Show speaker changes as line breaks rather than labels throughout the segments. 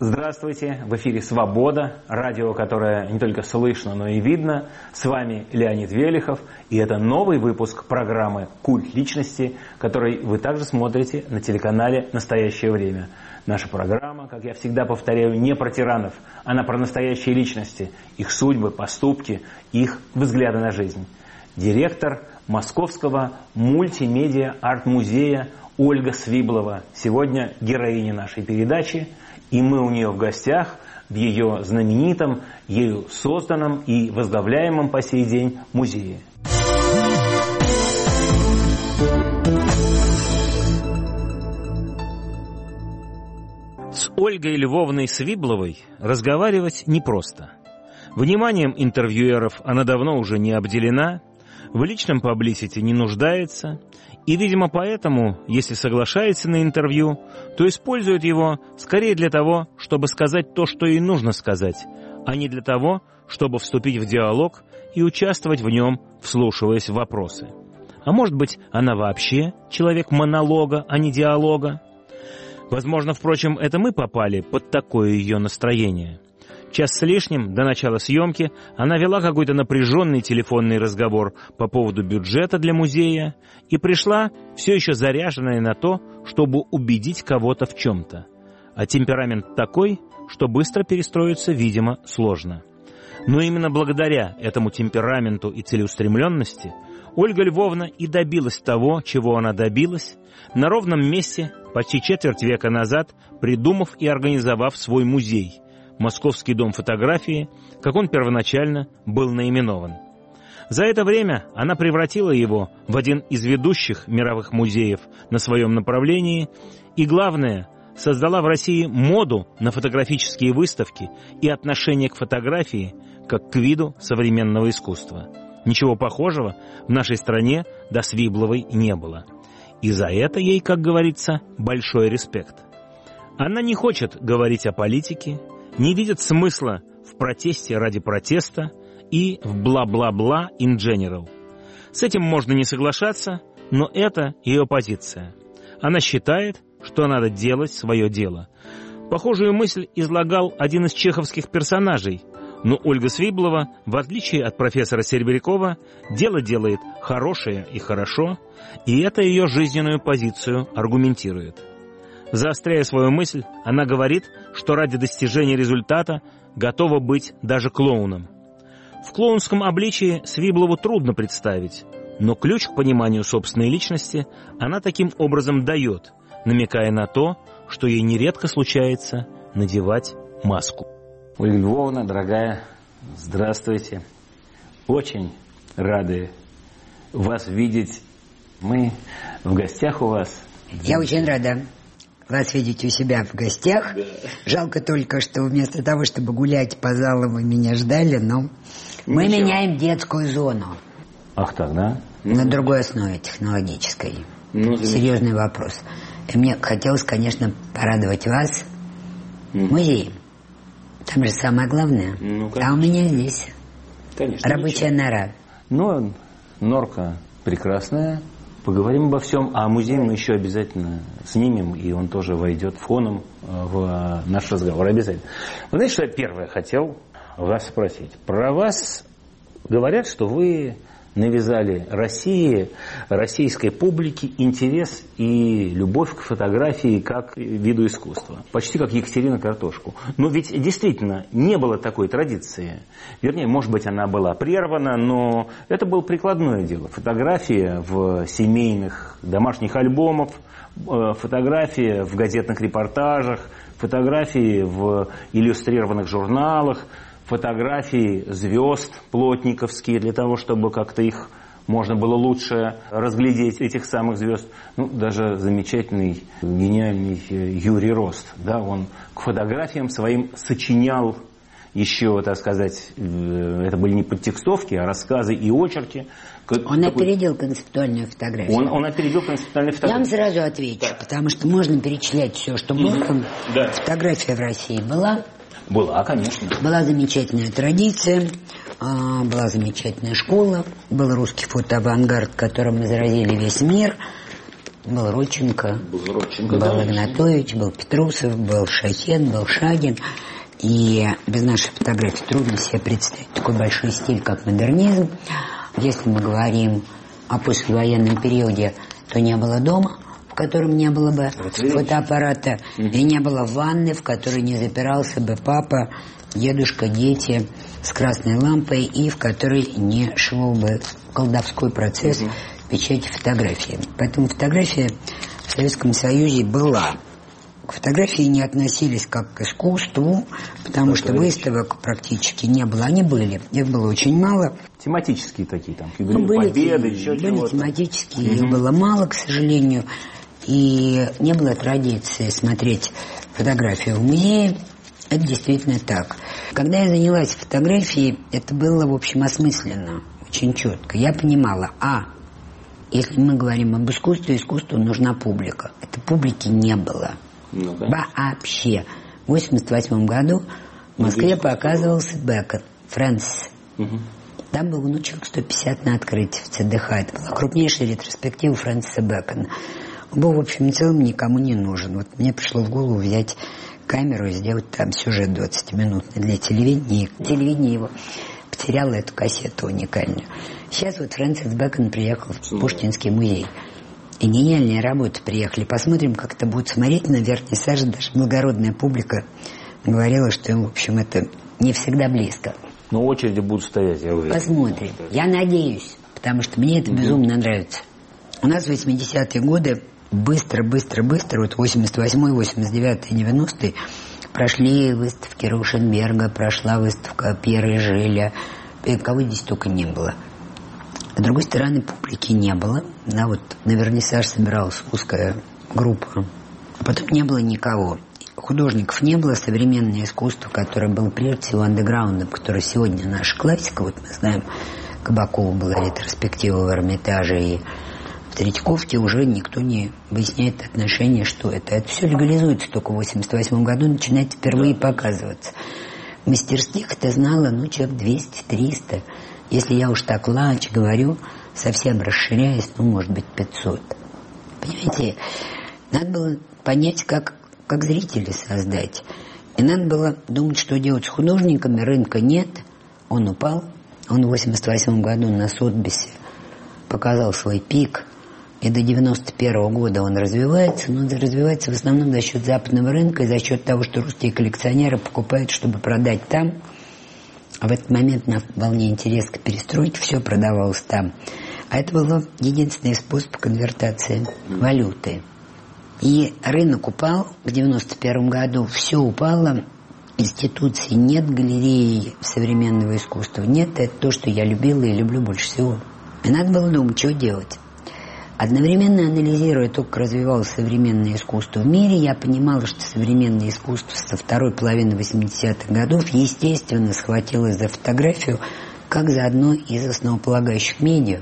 Здравствуйте, в эфире «Свобода», радио, которое не только слышно, но и видно. С вами Леонид Велихов, и это новый выпуск программы «Культ личности», который вы также смотрите на телеканале «Настоящее время». Наша программа, как я всегда повторяю, не про тиранов, она про настоящие личности, их судьбы, поступки, их взгляды на жизнь. Директор Московского мультимедиа-арт-музея Ольга Свиблова сегодня героиня нашей передачи. И мы у нее в гостях в ее знаменитом, ею созданном и возглавляемом по сей день музее. С Ольгой Львовной Свибловой разговаривать непросто. Вниманием интервьюеров она давно уже не обделена, в личном паблисити не нуждается, и, видимо, поэтому, если соглашается на интервью, то использует его скорее для того, чтобы сказать то, что ей нужно сказать, а не для того, чтобы вступить в диалог и участвовать в нем, вслушиваясь в вопросы. А может быть, она вообще человек монолога, а не диалога? Возможно, впрочем, это мы попали под такое ее настроение. Час с лишним до начала съемки она вела какой-то напряженный телефонный разговор по поводу бюджета для музея и пришла все еще заряженная на то, чтобы убедить кого-то в чем-то. А темперамент такой, что быстро перестроиться, видимо, сложно. Но именно благодаря этому темпераменту и целеустремленности Ольга Львовна и добилась того, чего она добилась, на ровном месте почти четверть века назад, придумав и организовав свой музей – Московский дом фотографии, как он первоначально был наименован. За это время она превратила его в один из ведущих мировых музеев на своем направлении и, главное, создала в России моду на фотографические выставки и отношение к фотографии как к виду современного искусства. Ничего похожего в нашей стране до Свибловой не было. И за это ей, как говорится, большой респект. Она не хочет говорить о политике, не видит смысла в протесте ради протеста и в бла-бла-бла in general. С этим можно не соглашаться, но это ее позиция. Она считает, что надо делать свое дело. Похожую мысль излагал один из чеховских персонажей, но Ольга Свиблова, в отличие от профессора Серебрякова, дело делает хорошее и хорошо, и это ее жизненную позицию аргументирует. Заостряя свою мысль, она говорит, что ради достижения результата готова быть даже клоуном. В клоунском обличии Свиблову трудно представить, но ключ к пониманию собственной личности она таким образом дает, намекая на то, что ей нередко случается надевать маску. Ольга Львовна, дорогая, здравствуйте. Очень рады вас видеть. Мы в гостях у вас.
Я очень рада вас видеть у себя в гостях. Да. Жалко только, что вместо того, чтобы гулять по залам, вы меня ждали, но мы меняем детскую зону.
Ах так, да?
На другой основе технологической. Серьезный вопрос. И мне хотелось, конечно, порадовать вас музеем. Там же самое главное. А у меня здесь рабочая нора.
Ну, норка прекрасная. Поговорим обо всем, а музей мы еще обязательно снимем, и он тоже войдет фоном в наш разговор. Обязательно. Вы знаете, что я первое хотел вас спросить? Про вас говорят, что вы навязали России, российской публике интерес и любовь к фотографии как виду искусства. Почти как Екатерина Картошку. Но ведь действительно не было такой традиции. Вернее, может быть, она была прервана, но это было прикладное дело. Фотография в семейных домашних альбомах, фотографии в газетных репортажах, фотографии в иллюстрированных журналах, фотографии звезд плотниковские, для того, чтобы как-то их можно было лучше разглядеть, этих самых звезд. Ну, даже замечательный, гениальный Юрий Рост, да, он к фотографиям своим сочинял еще, так сказать, это были не подтекстовки, а рассказы и очерки.
Он опередил концептуальную фотографию.
Он опередил концептуальную фотографию.
Я вам сразу отвечу, потому что можно перечислять все, что было. Да. Фотография в России была.
Была, конечно.
Была замечательная традиция, была замечательная школа, был русский фотоавангард, которым мы заразили весь мир. Был Родченко, был
да,
Игнатович, был Петрусов, был Шахен, был Шагин. И без нашей фотографии трудно себе представить такой большой стиль, как модернизм. Если мы говорим о послевоенном периоде, то не было дома, в котором не было бы фотоаппарата, и не было ванны, в которой не запирался бы папа, дедушка, дети с красной лампой, и в которой не шел бы колдовской процесс печати фотографии. Поэтому фотография в Советском Союзе была. К фотографии не относились как к искусству, потому что выставок практически не было. Они были, их было очень мало.
Тематические такие там, были победы, еще чего-то.
Были тематические, их было мало, к сожалению. И не было традиции смотреть фотографию в музее. Это действительно так. Когда я занялась фотографией, это было, в общем, осмысленно, очень четко. Я понимала, если мы говорим об искусстве, искусству нужна публика. Этой публики не было. Вообще. В 1988 году в Москве показывался Бэкон, Фрэнсис. Там было человек 150 на открытии в ЦДХ. Это была крупнейшая ретроспектива Фрэнсиса Бэкона. Он был, в общем и целом, никому не нужен. Вот мне пришло в голову взять камеру и сделать там сюжет 20-минутный для телевидения. И телевидение его потеряло эту кассету уникальную. Сейчас вот Фрэнсис Бэкон приехал в Пушкинский музей. И гениальные работы приехали. Посмотрим, как это будет смотреть на вернисаже. Даже благородная публика говорила, что им, в общем, это не всегда близко.
Но очереди будут стоять, я уверен.
Посмотрим. Я надеюсь, потому что мне это безумно нравится. У нас в 80-е годы быстро, вот 88-й, 89-й, 90-й прошли выставки Раушенберга, прошла выставка Пьера Жиля, кого здесь только не было. С другой стороны, публики не было. Да, вот на вернисаж собиралась узкая группа. Потом не было никого. Художников не было. Современное искусство, которое было прежде всего андеграундом, которое сегодня наша классика. Вот мы знаем, Кабакова была ретроспектива в Эрмитаже, и в Третьяковке уже никто не выясняет отношения, что это. Это все легализуется только в 1988 году, начинает впервые показываться. Мастерских это знало, человек 200-300. Если я уж так говорю, совсем расширяясь, может быть, 500. Понимаете, надо было понять, как зрителей создать. И надо было думать, что делать с художниками. Рынка нет, он упал. Он в 1988 году на Сотбисе показал свой пик. И до 1991 года он развивается, но развивается в основном за счет западного рынка и за счет того, что русские коллекционеры покупают, чтобы продать там. А в этот момент на волне интереса к перестройке все продавалось там. А это был единственный способ конвертации валюты. И рынок упал в 1991 году, все упало, институций нет, галереи современного искусства нет. Это то, что я любила и люблю больше всего. И надо было думать, что делать. Одновременно анализируя то, как развивалось современное искусство в мире, я понимала, что современное искусство со второй половины 80-х годов, естественно, схватилось за фотографию, как за одно из основополагающих медиа.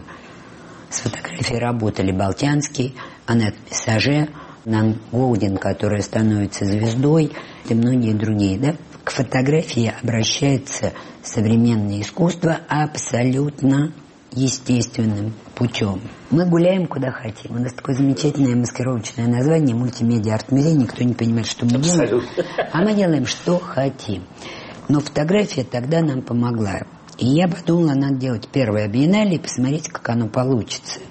С фотографией работали Болтянский, Аннет Мессаже, Нан Гоудин, которая становится звездой, и многие другие. Да? К фотографии обращается современное искусство абсолютно естественным путем. Мы гуляем куда хотим. У нас такое замечательное маскировочное название мультимедиа-арт-музей. Никто не понимает, что мы делаем. А мы делаем, что хотим. Но фотография тогда нам помогла. И я подумала, надо делать первое биеннале и посмотреть, как оно получится.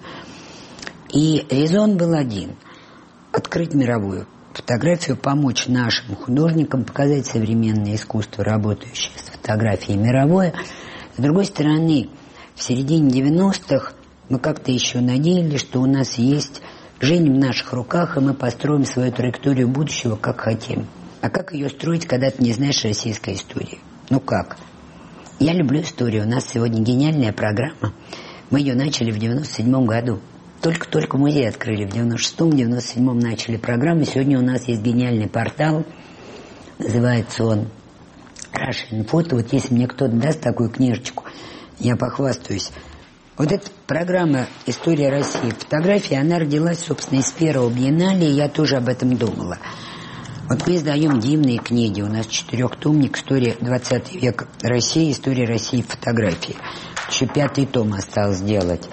И резон был один. Открыть мировую фотографию, помочь нашим художникам, показать современное искусство, работающее с фотографией мировое. С другой стороны, в середине 90-х мы как-то еще надеялись, что у нас есть жизнь в наших руках, и мы построим свою траекторию будущего, как хотим. А как ее строить, когда ты не знаешь российской истории? Как? Я люблю историю. У нас сегодня гениальная программа. Мы ее начали в 97 году. Только музей открыли. В 96-м, 97-м начали программу. Сегодня у нас есть гениальный портал. Называется он Russian Photo. Вот если мне кто-то даст такую книжечку, я похвастаюсь. Вот эта программа «История России. Фотографии», она родилась, собственно, из первого биеннале, и я тоже об этом думала. Вот мы издаем дивные книги. У нас 4-томник «История 20 века России», «История России. Фотографии». Еще 5-й том осталось сделать.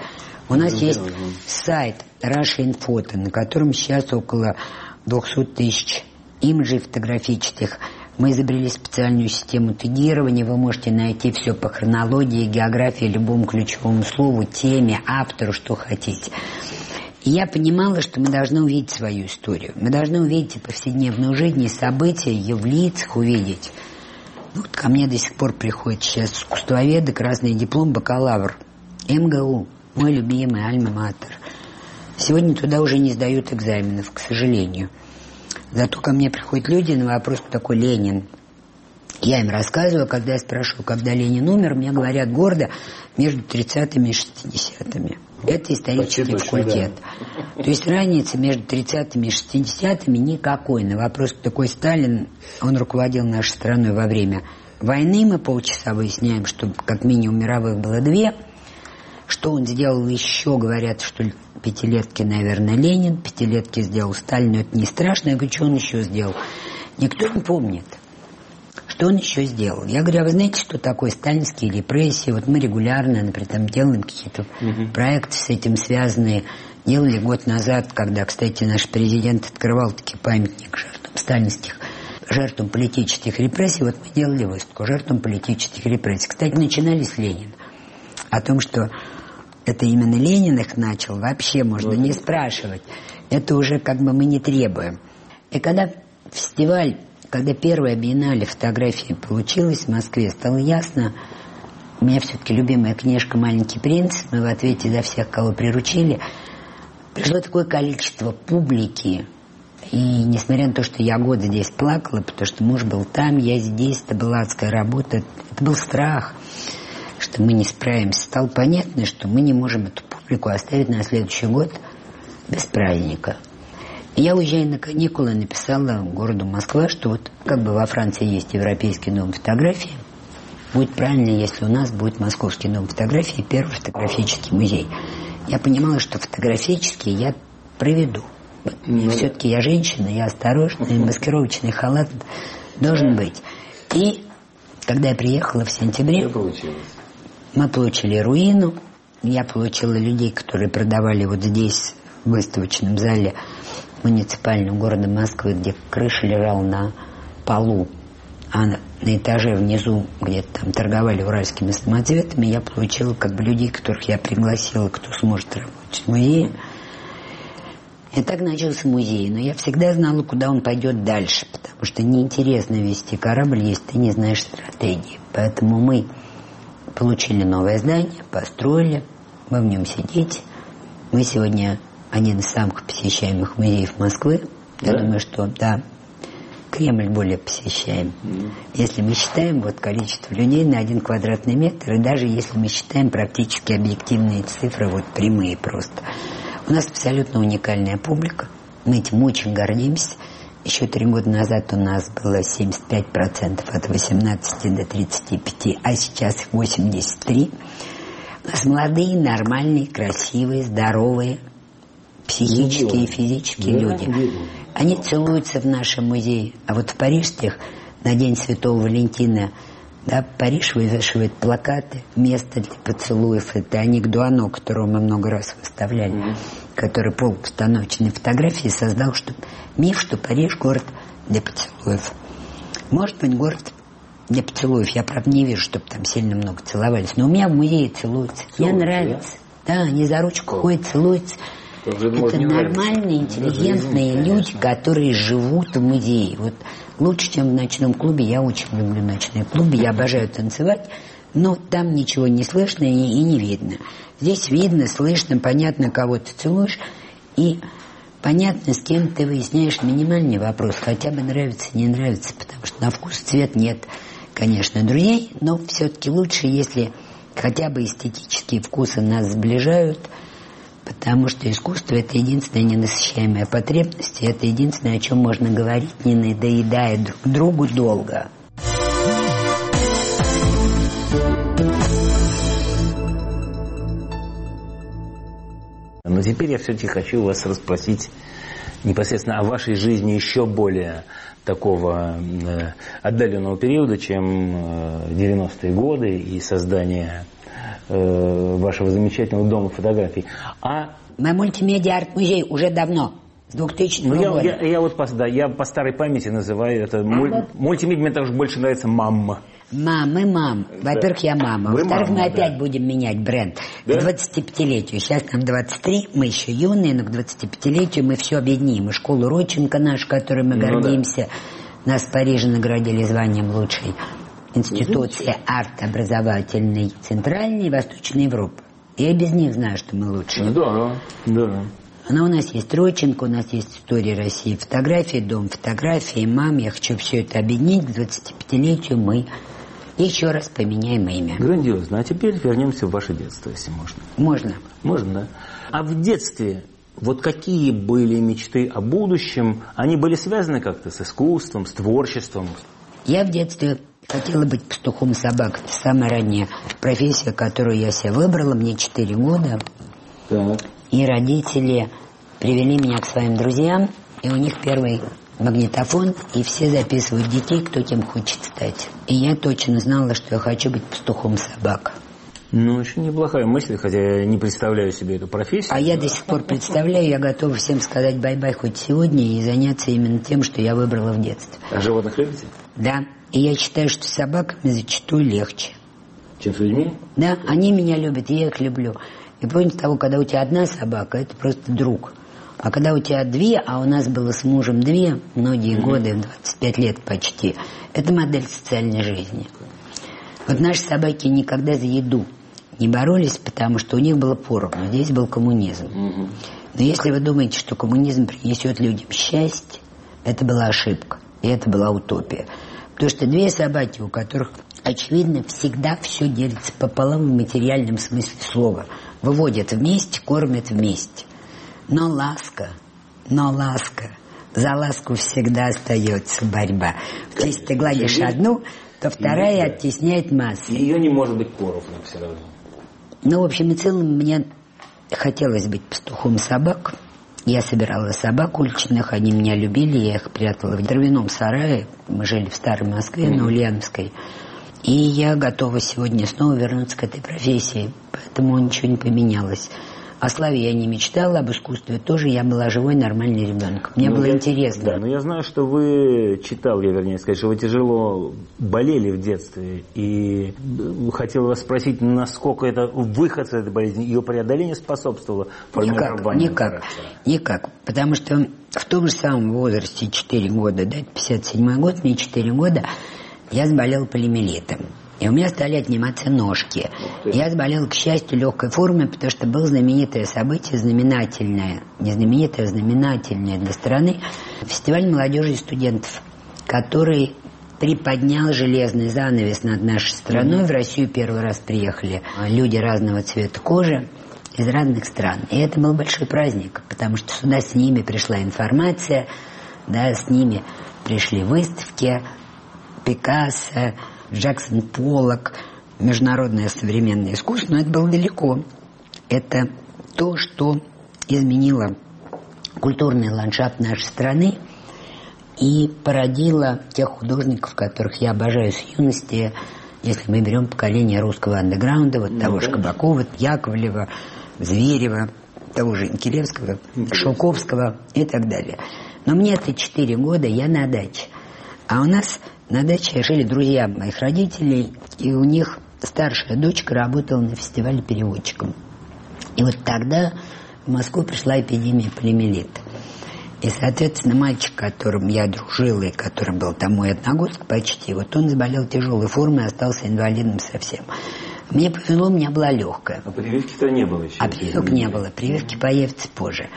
У нас есть сайт Russian Photo, на котором сейчас около 200 тысяч имиджей фотографических. Мы изобрели специальную систему тегирования. Вы можете найти все по хронологии, географии, любому ключевому слову, теме, автору, что хотите. И я понимала, что мы должны увидеть свою историю. Мы должны увидеть и повседневную жизнь, и события, ее в лицах увидеть. Вот ко мне до сих пор приходят сейчас искусствоведы, красный диплом, бакалавр. МГУ, мой любимый альма-матер. Сегодня туда уже не сдают экзаменов, к сожалению. Зато ко мне приходят люди на вопрос, кто такой Ленин. Я им рассказываю, когда я спрашиваю, когда Ленин умер, мне говорят гордо, между 30-ми и 60-ми. Это исторический факультет. Да. То есть разницы между 30-ми и 60-ми никакой. На вопрос, кто такой Сталин, он руководил нашей страной во время войны. Мы полчаса выясняем, что как минимум мировых было 2. Что он сделал еще, говорят, что пятилетки, наверное, Ленин, пятилетки сделал Сталин, но это не страшно. Я говорю, что он еще сделал? Никто не помнит. Что он еще сделал? Я говорю, а вы знаете, что такое сталинские репрессии? Вот мы регулярно, например, там делаем какие-то проекты с этим связанные. Делали год назад, когда, кстати, наш президент открывал таки памятник жертвам политических репрессий. Вот мы делали выставку жертвам политических репрессий. Кстати, начинали с Ленина. О том, что это именно Ленин их начал, вообще можно не спрашивать. Это уже как бы мы не требуем. И когда фестиваль, когда первая биеннале фотографии получилась в Москве, стало ясно, у меня все-таки любимая книжка «Маленький принц», мы в ответе за всех, кого приручили, пришло такое количество публики. И несмотря на то, что я год здесь плакала, потому что муж был там, я здесь, это была адская работа, это был страх, что мы не справимся. Стало понятно, что мы не можем эту публику оставить на следующий год без праздника. И я, уезжая на каникулы, написала городу Москва, что вот как бы во Франции есть Европейский дом фотографии, будет правильно, если у нас будет Московский дом фотографии, первый фотографический музей. Я понимала, что фотографический я проведу. Все-таки я женщина, я осторожная, маскировочный халат должен быть. И когда я приехала в сентябре, мы получили руину, я получила людей, которые продавали вот здесь, в выставочном зале муниципального города Москвы, где крыша лежала на полу, а на этаже внизу, где там торговали уральскими самоцветами, я получила как бы людей, которых я пригласила, кто сможет работать в музее. И так начался музей, но я всегда знала, куда он пойдет дальше, потому что неинтересно вести корабль, если ты не знаешь стратегии. Поэтому мы получили новое здание, построили, мы в нем сидеть. Мы сегодня один из самых посещаемых музеев Москвы. Я думаю, что да, Кремль более посещаем. Если мы считаем вот количество людей на 1 квадратный метр, и даже если мы считаем практически объективные цифры, вот прямые просто. У нас абсолютно уникальная публика. Мы этим очень гордимся. Еще 3 года назад у нас было 75% от 18 до 35, а сейчас 83%. У нас молодые, нормальные, красивые, здоровые, психические и физические люди. Они целуются в нашем музее. А вот в парижских на День Святого Валентина, да, Париж вывешивает плакаты, место для поцелуев. Это Аник Дуано, которого мы много раз выставляли, который полупостановочной фотографии создал миф, что Париж город для поцелуев. Может быть, город для поцелуев. Я, правда, не вижу, чтобы там сильно много целовались. Но у меня в музее целуются. Мне нравится. Да, они за ручку ходят, целуются. Это нормальные, интеллигентные люди, которые живут в музее. Вот лучше, чем в ночном клубе. Я очень люблю ночные клубы, я обожаю танцевать, но там ничего не слышно и не видно. Здесь видно, слышно, понятно, кого ты целуешь, и понятно, с кем ты выясняешь минимальный вопрос, хотя бы нравится, не нравится, потому что на вкус цвет нет, конечно, друзей, но все-таки лучше, если хотя бы эстетические вкусы нас сближают, потому что искусство – это единственная ненасыщаемая потребность, и это единственное, о чем можно говорить, не надоедая друг другу долго.
Но теперь я все-таки хочу вас расспросить непосредственно о вашей жизни еще более такого отдаленного периода, чем 90-е годы и создание вашего замечательного дома фотографий.
Мой мультимедиа-арт-музей уже давно, с 2000 года.
Я по старой памяти называю это... Мультимедиа мне также больше нравится «Мамма».
Мам. Во-первых, я мама. Во-вторых, мы опять будем менять бренд.
Да?
К 25-летию. Сейчас нам 23, мы еще юные, но к 25-летию мы все объединим. И школу Родченко нашу, которой мы гордимся. Нас в Париже наградили званием лучшей институции арт-образовательной Центральной и Восточной Европы. Я без них знаю, что мы лучшие.
Да.
Но у нас есть Родченко, у нас есть история России фотографии, дом фотографии, мам. Я хочу все это объединить. К 25-летию мы еще раз поменяем имя.
Грандиозно. А теперь вернемся в ваше детство, если можно. Можно, да. А в детстве вот какие были мечты о будущем? Они были связаны как-то с искусством, с творчеством?
Я в детстве хотела быть пастухом собак. Это самая ранняя профессия, которую я себе выбрала. Мне 4 года.
Так.
И родители привели меня к своим друзьям. И у них первый магнитофон. И все записывают детей, кто кем хочет стать. И я точно знала, что я хочу быть пастухом собак.
Ну, очень неплохая мысль, хотя я не представляю себе эту профессию.
А я до сих пор представляю, я готова всем сказать бай-бай хоть сегодня и заняться именно тем, что я выбрала в детстве.
А животных любите?
Да. И я считаю, что с собаками зачастую легче.
Чем с людьми?
Да, они меня любят, я их люблю. И помните того, когда у тебя одна собака, это просто друг. А когда у тебя 2, а у нас было с мужем 2, многие годы, 25 лет почти, это модель социальной жизни. Вот наши собаки никогда за еду не боролись, потому что у них было поровну, здесь был коммунизм. Но если вы думаете, что коммунизм принесет людям счастье, это была ошибка, и это была утопия. Потому что 2 собаки, у которых, очевидно, всегда все делится пополам в материальном смысле слова. Выводят вместе, кормят вместе. Но ласка, за ласку всегда остается борьба. Если ты гладишь одну, то вторая оттесняет массу.
Ее не может быть поровну все равно.
Ну, в общем и целом, мне хотелось быть пастухом собак. Я собирала собак уличных, они меня любили, я их прятала в дровяном сарае. Мы жили в Старой Москве, на Ульяновской. И я готова сегодня снова вернуться к этой профессии, поэтому ничего не поменялось. О славе я не мечтала, об искусстве тоже. Я была живой, нормальный ребенок. Мне было интересно.
Да, но я знаю, что вы что вы тяжело болели в детстве. И хотела вас спросить, насколько это выход из этой болезни, ее преодоление способствовало формированию характера?
Никак. Потому что в том же самом возрасте, 4 года, да, 57-й год, мне 4 года, я заболела полиомиелитом. И у меня стали отниматься ножки. Я заболела, к счастью, легкой формой, потому что было знаменитое событие, знаменательное, не знаменитое, а знаменательное для страны, фестиваль молодежи и студентов, который приподнял железный занавес над нашей страной. В Россию первый раз приехали люди разного цвета кожи из разных стран. И это был большой праздник, потому что сюда с ними пришла информация, да, с ними пришли выставки Пикассо, Джексон Поллок, международное современное искусство, но это было далеко. Это то, что изменило культурный ландшафт нашей страны и породило тех художников, которых я обожаю с юности, если мы берем поколение русского андеграунда, вот того же Кабакова, Яковлева, Зверева, того же Инкилевского, Шелковского и так далее. Но мне-то 4 года, я на даче. А у нас на даче жили друзья моих родителей, и у них старшая дочка работала на фестивале переводчиком. И вот тогда в Москву пришла эпидемия полиомиелита. И, соответственно, мальчик, с которым я дружила, и который был там мой одногодок почти, вот он заболел тяжелой формой и остался инвалидом совсем. Мне повезло, у меня была легкая.
А прививки-то не было еще?
А прививок не было, прививки появятся позже.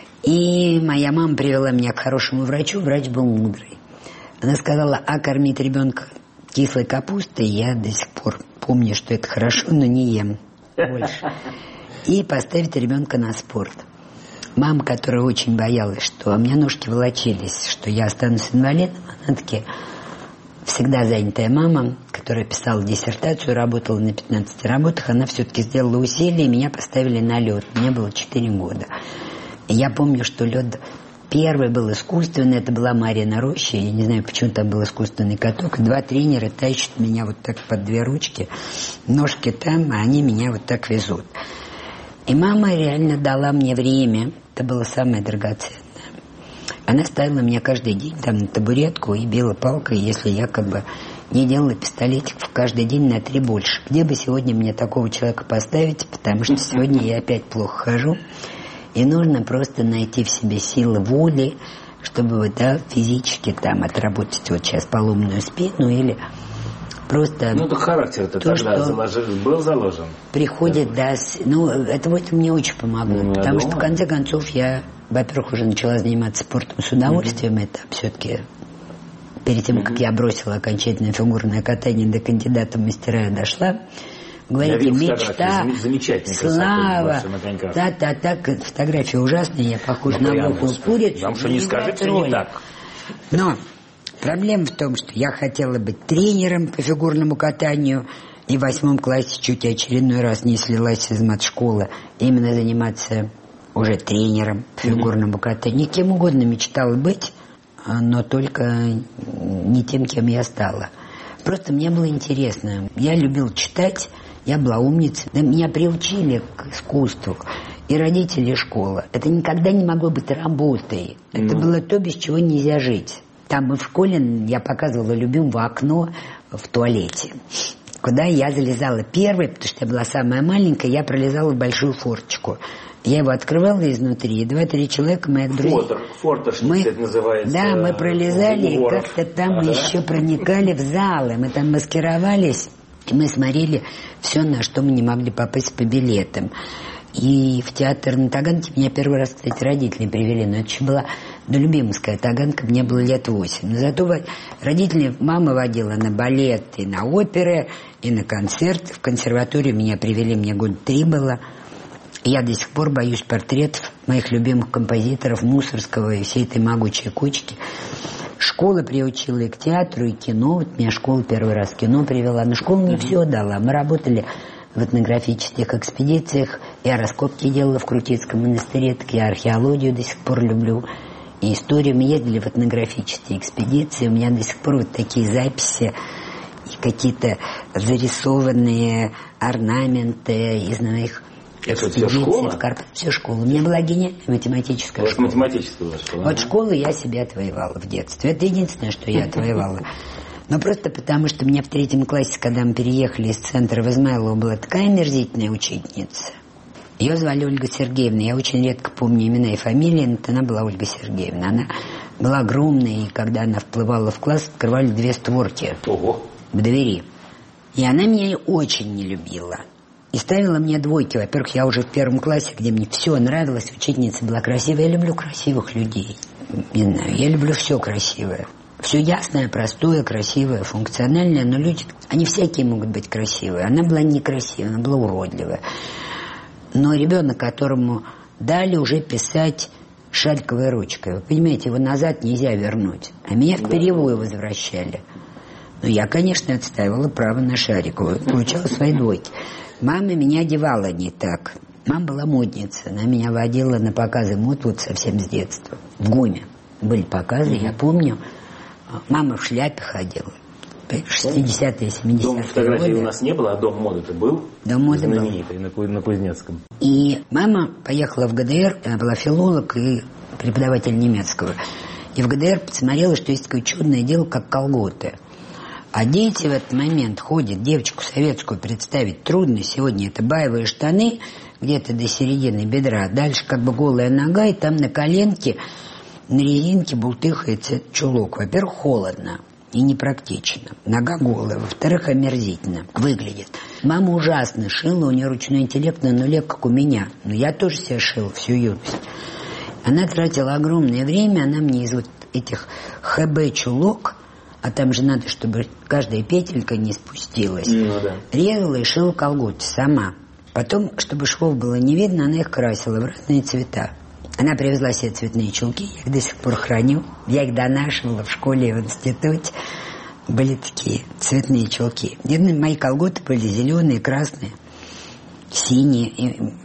И моя мама привела меня к хорошему врачу, врач был мудрый. Она сказала, кормить ребенка кислой капустой, я до сих пор помню, что это хорошо, но не ем больше. И поставить ребенка на спорт. Мама, которая очень боялась, что у меня ножки волочились, что я останусь инвалидом, она таки всегда занятая мама, которая писала диссертацию, работала на 15 работах, она все-таки сделала усилия, и меня поставили на лед. Мне было 4 года. И я помню, что лед Первый был искусственный, это была Марьина роща. Я не знаю, почему там был искусственный каток. 2 тренера тащат меня вот так под 2 ручки. Ножки там, а они меня вот так везут. И мама реально дала мне время. Это было самое драгоценное. Она ставила меня каждый день там на табуретку и била палкой, если я как бы не делала пистолетиков каждый день на 3 больше. Где бы сегодня мне такого человека поставить, потому что сегодня я опять плохо хожу. И нужно просто найти в себе силы воли, чтобы вот, да, физически там отработать вот сейчас поломанную спину или просто...
Ну, это характер-то то, тогда был заложен.
Приходит, да, ну, это вот мне очень помогло. Потому что, в конце концов, я, во-первых, уже начала заниматься спортом с удовольствием. Это все-таки перед тем, как я бросила окончательное фигурное катание, до кандидата в мастера я дошла. Говорите, мечта, слава, так, фотография ужасная, я похожа на глупую курицу.
Вам что не скажете, не так.
Но проблема в том, что я хотела быть тренером по фигурному катанию, и в 8 классе чуть очередной раз не слилась из матшколы, именно заниматься уже тренером по фигурному катанию. Кем угодно мечтала быть, но только не тем, кем я стала. Просто мне было интересно. Я любила читать. Я была умницей. Меня приучили к искусству. И родители, и школа. Это никогда не могло быть работой. Это было то, без чего нельзя жить. Там мы в школе, я показывала любимое окно в туалете, куда я залезала первой, потому что я была самая маленькая, я пролезала в большую форточку. Я его открывала изнутри, и 2-3 человека, моих друзей...
Форточница это называется.
Да, мы пролезали, и как-то там еще проникали в залы. Мы там маскировались. И мы смотрели все, на что мы не могли попасть по билетам. И в театр на Таганке меня первый раз, кстати, родители привели. Но это еще была любимская Таганка, мне было лет 8. Но зато родители, мама водила на балет и на оперы, и на концерты. В консерваторию меня привели, мне 3 года было. И я до сих пор боюсь портретов моих любимых композиторов Мусорского и всей этой могучей кучки. Школа приучила и к театру, и к кино. Вот меня школа первый раз в кино привела. Но школа мне все дала. Мы работали в этнографических экспедициях. Я раскопки делала в Крутицком монастыре. Так я археологию до сих пор люблю. И историю. Мы ездили в этнографические экспедиции. У меня до сих пор вот такие записи и какие-то зарисованные орнаменты из моих...
Это все школа?
Все школа. У меня была гениальная математическая школа.
Математическая школа.
Вот школу я себе отвоевала в детстве. Это единственное, что я отвоевала. Но просто потому, что у меня в 3 классе, когда мы переехали из центра в Измайлово, была такая омерзительная учительница. Ее звали Ольга Сергеевна. Я очень редко помню имена и фамилии, но она была Ольга Сергеевна. Она была огромная, и когда она вплывала в класс, открывали 2 створки в двери. И она меня очень не любила. И ставила мне 2. Во-первых, я уже в 1 классе, где мне все нравилось, учительница была красивая. Я люблю красивых людей. Не знаю, я люблю все красивое. Все ясное, простое, красивое, функциональное. Но люди, они всякие могут быть красивые. Она была некрасивая, она была уродливая. Но ребенок, которому дали уже писать шариковой ручкой, вы понимаете, его назад нельзя вернуть. А меня в перьевую возвращали. Но я, конечно, отстаивала право на шариковую. Получала свои 2. Мама меня одевала не так. Мама была модница. Она меня водила на показы мод вот совсем с детства. В ГУМе были показы, я помню. Мама в шляпе ходила. 60-е, 70-е
Дом фотографии годы. У нас не было, а дом моды-то был?
Дом моды
знаменитый, был. На Кузнецком.
И мама поехала в ГДР, она была филолог и преподаватель немецкого. И в ГДР посмотрела, что есть такое чудное дело, как колготы. А дети в этот момент ходят, девочку советскую представить трудно. Сегодня это баевые штаны, где-то до середины бедра. Дальше как бы голая нога, и там на коленке, на резинке бултыхается чулок. Во-первых, холодно и непрактично. Нога голая. Во-вторых, омерзительно выглядит. Мама ужасно шила, у нее ручной интеллект на 0, как у меня. Но я тоже себя шила всю юность. Она тратила огромное время, она мне из вот этих ХБ-чулок, а там же надо, чтобы каждая петелька не спустилась, резала и шила колготы сама. Потом, чтобы швов было не видно, она их красила в разные цвета. Она привезла себе цветные чулки, я их до сих пор храню. Я их донашивала в школе и в институте. Были такие цветные чулки. Мои колготы были зеленые, красные, синие. И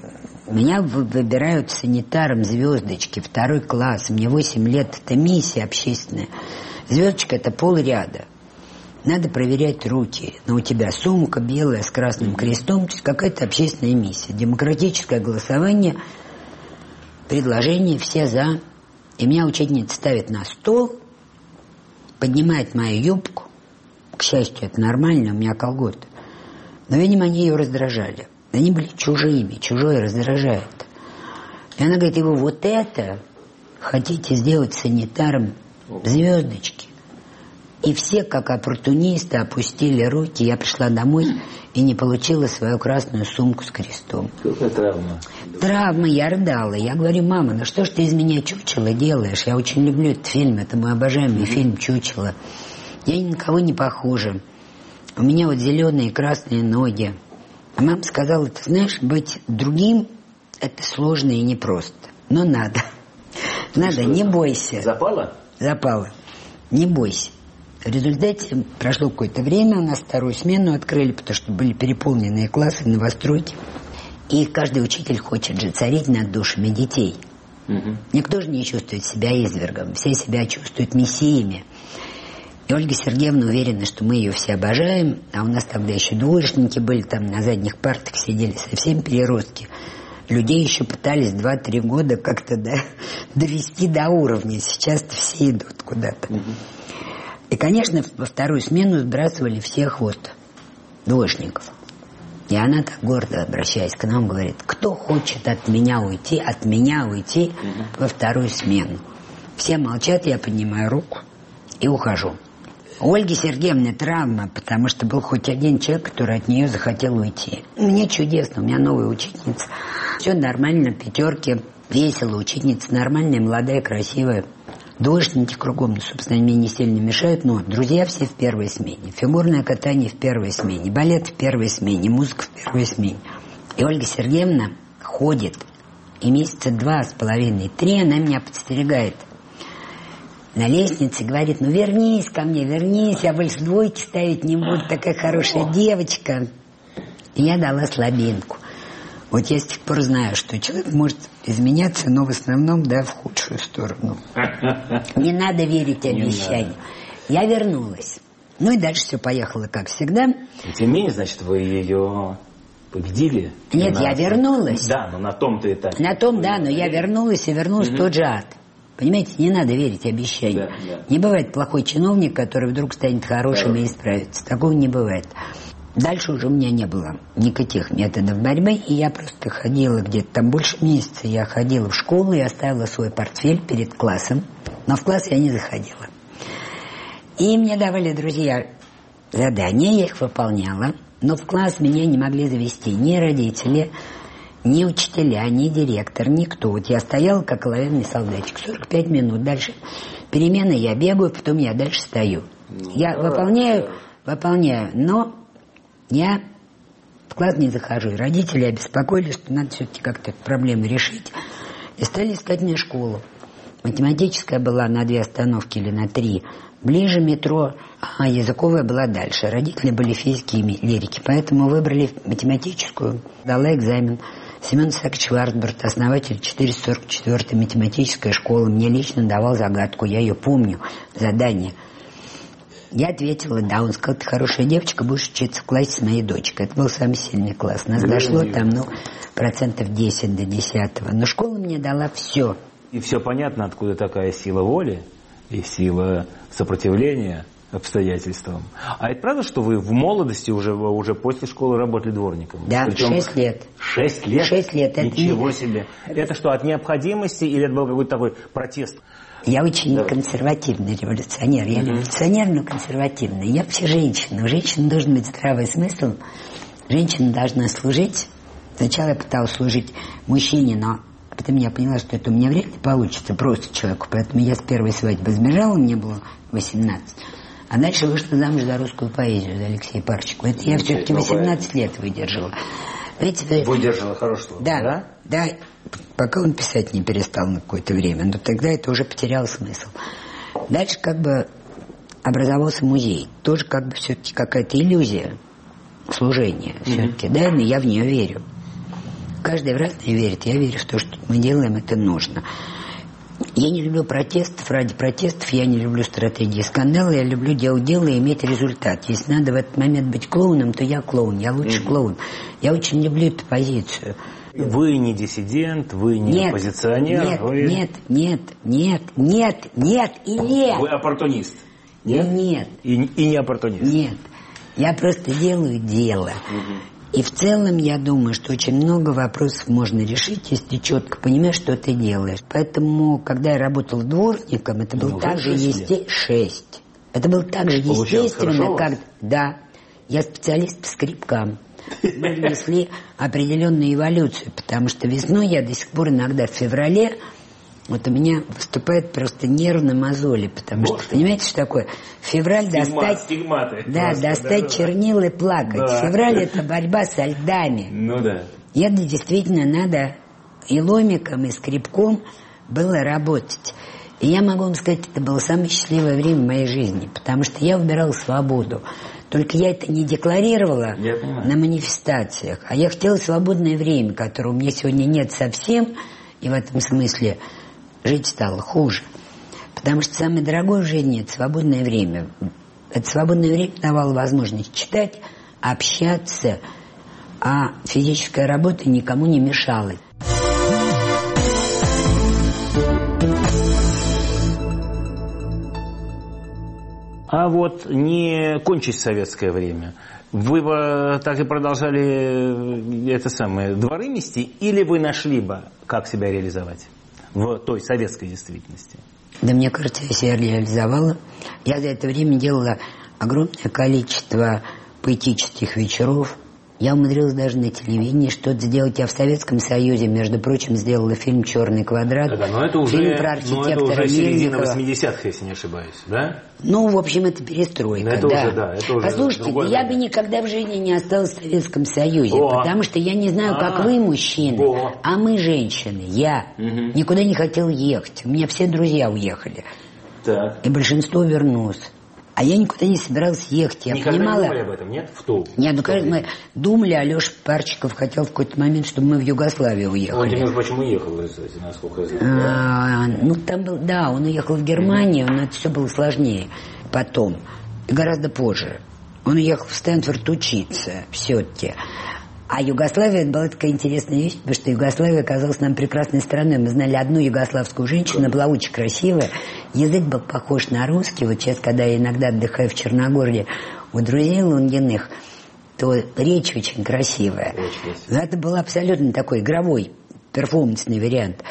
Меня выбирают санитаром звездочки, 2 класс, мне 8 лет, это миссия общественная. Звездочка — это полряда. Надо проверять руки, но у тебя сумка белая с красным крестом, то есть какая-то общественная миссия. Демократическое голосование, предложение, все за. И меня учительница ставит на стол, поднимает мою юбку. К счастью, это нормально, у меня колготы. Но, видимо, они ее раздражали. Они были чужими, чужое раздражает. И она говорит, его вот это хотите сделать санитаром звездочки. И все, как оппортунисты, опустили руки. Я пришла домой и не получила свою красную сумку с крестом.
Какая травма?
Травма, я рыдала. Я говорю, мама, ну что ж ты из меня чучело делаешь? Я очень люблю этот фильм, это мой обожаемый фильм «Чучело». Я ни на кого не похожа. У меня вот зеленые и красные ноги. А мама сказала, ты знаешь, быть другим – это сложно и непросто. Но надо. Надо, не бойся.
Запало?
Запало. Не бойся. В результате прошло какое-то время, у нас 2-ю смену открыли, потому что были переполненные классы, новостройки. И каждый учитель хочет же царить над душами детей. Никто же не чувствует себя извергом, все себя чувствуют мессиями. И Ольга Сергеевна уверена, что мы ее все обожаем, а у нас тогда еще двоечники были, там на задних партах сидели совсем переростки. Людей еще пытались 2-3 года как-то довести до уровня, сейчас-то все идут куда-то. И, конечно, во 2-ю смену сбрасывали всех вот двоечников. И она так гордо, обращаясь к нам, говорит, кто хочет от меня уйти во 2-ю смену. Все молчат, я поднимаю руку и ухожу. У Ольги Сергеевны травма, потому что был хоть один человек, который от нее захотел уйти. Мне чудесно, у меня новая учительница. Все нормально, 5, весело, учительница нормальная, молодая, красивая. Двоечники кругом, собственно, они мне не сильно мешают, но друзья все в 1-й смене. Фигурное катание в 1-й смене, балет в 1-й смене, музыка в 1-й смене. И Ольга Сергеевна ходит, и месяца 2,5-3 она меня подстерегает. На лестнице говорит, ну вернись ко мне, вернись, я больше 2 ставить не буду, такая хорошая девочка. И я дала слабинку. Вот я с тех пор знаю, что человек может изменяться, но в основном, в худшую сторону. Не надо верить обещаниям. Я вернулась. Ну и дальше все поехало, как всегда.
Тем не менее, значит, вы ее победили?
Нет, я вернулась.
Да, но на том-то этапе.
На том, да, но я вернулась, и вернулась в тот же ад. Понимаете, не надо верить обещаниям.
Да.
Не бывает плохой чиновник, который вдруг станет хорошим и исправится. Такого не бывает. Дальше уже у меня не было никаких методов борьбы, и я просто ходила где-то там больше месяца. Я ходила в школу и оставила свой портфель перед классом, но в класс я не заходила. И мне давали друзья задания, я их выполняла, но в класс меня не могли завести ни родители, ни учителя, ни директор, никто. Вот я стояла, как оловянный солдатик, 45 минут. Дальше перемена, я бегаю, потом я дальше стою. Я выполняю, но я в класс не захожу. И родители обеспокоились, что надо все-таки как-то эту проблему решить. И стали искать мне школу. Математическая была на 2 остановки или на 3. Ближе метро, а языковая была дальше. Родители были физики и лирики, поэтому выбрали математическую. Дала экзамен. Семен Исаакович Вартбург, основатель 444-й математической школы, мне лично давал загадку, я ее помню, задание. Я ответила, да, он сказал, ты хорошая девочка, будешь учиться в классе с моей дочкой. Это был самый сильный класс. Нас дошло там, 10% до 10. Но школа мне дала все.
И все понятно, откуда такая сила воли и сила сопротивления обстоятельствам. А это правда, что вы в молодости уже после школы работали дворником?
Да, причем 6 лет.
6 лет?
6 лет.
Ничего себе. Это что, от необходимости или это был какой-то такой протест?
Я очень консервативный революционер. Я революционер, но консервативный. Я вообще женщина. У женщины должен быть здравый смысл. Женщина должна служить. Сначала я пыталась служить мужчине, но потом я поняла, что это у меня вряд ли получится просто человеку. Поэтому я с первой свадьбы сбежала, мне было 18. А дальше вышла замуж за русскую поэзию, за Алексея Парченко. Это я все-таки 18 лет выдержала.
Выдержала хорошо.
Да, пока он писать не перестал на какое-то время. Но тогда это уже потеряло смысл. Дальше образовался музей. Тоже все-таки какая-то иллюзия служения. Все-таки, но я в нее верю. Каждый в разное верит. Я верю в то, что мы делаем, это нужно. Я не люблю протестов. Ради протестов я не люблю стратегии скандала. Я люблю делать дело и иметь результат. Если надо в этот момент быть клоуном, то я клоун. Я лучше клоун. Я очень люблю эту позицию.
Вы не диссидент, вы не оппозиционер.
Нет и нет.
Вы оппортунист. Нет? И не оппортунист.
Нет. Я просто делаю дело. И в целом я думаю, что очень много вопросов можно решить, если четко понимаешь, что ты делаешь. Поэтому, когда я работал дворником, это было так же естественно. Это было так же естественно, как... Да, я специалист по скрипкам. Мы внесли определенную эволюцию, потому что весной я до сих пор иногда в феврале, вот у меня выступает просто нервные мозоли, потому что, понимаете, что такое? Февраль
стигматы.
Да, достать чернил и плакать. Да. Февраль — это борьба со льдами.
Ну да.
И это действительно надо и ломиком, и скрипком было работать. И я могу вам сказать, это было самое счастливое время в моей жизни, потому что я выбирала свободу. Только я это не декларировала на манифестациях, а я хотела свободное время, которого у меня сегодня нет совсем, и в этом смысле жить стало хуже. Потому что самое дорогое в жизни – это свободное время. Это свободное время давало возможность читать, общаться, а физическая работа никому не мешала.
А вот не кончить советское время, вы бы так и продолжали дворы мести, или вы нашли бы, как себя реализовать в той советской действительности?
Да, мне кажется, я себя реализовала. Я за это время делала огромное количество поэтических вечеров. Я умудрилась даже на телевидении что-то сделать. Я в Советском Союзе, между прочим, сделала фильм «Черный квадрат».
Да, но это уже,
фильм про архитектора
середина 80-х, если не ошибаюсь, да?
Ну, в общем, это перестройка,
это уже
Послушайте, я бы никогда в жизни не осталась в Советском Союзе, потому что я не знаю, как вы, мужчины, а мы, женщины, никуда не хотела ехать. У меня все друзья уехали.
Так.
И большинство вернулось. А я никуда не собиралась ехать. Я
никогда
понимала...
не думали об этом, нет?
Нет, конечно, мы думали, Алеша Парчиков хотел в какой-то момент, чтобы мы в Югославию уехали.
Он, между прочим, уехал, насколько я знаю.
Он уехал в Германию, но это все было сложнее потом, гораздо позже. Он уехал в Стэнфорд учиться все-таки. А Югославия была такая интересная вещь, потому что Югославия оказалась нам прекрасной страной. Мы знали одну югославскую женщину, она была очень красивая. Язык был похож на русский. Вот сейчас, когда я иногда отдыхаю в Черногории у друзей лунгиных, то речь очень красивая. Но это был абсолютно такой игровой, перформансный вариант.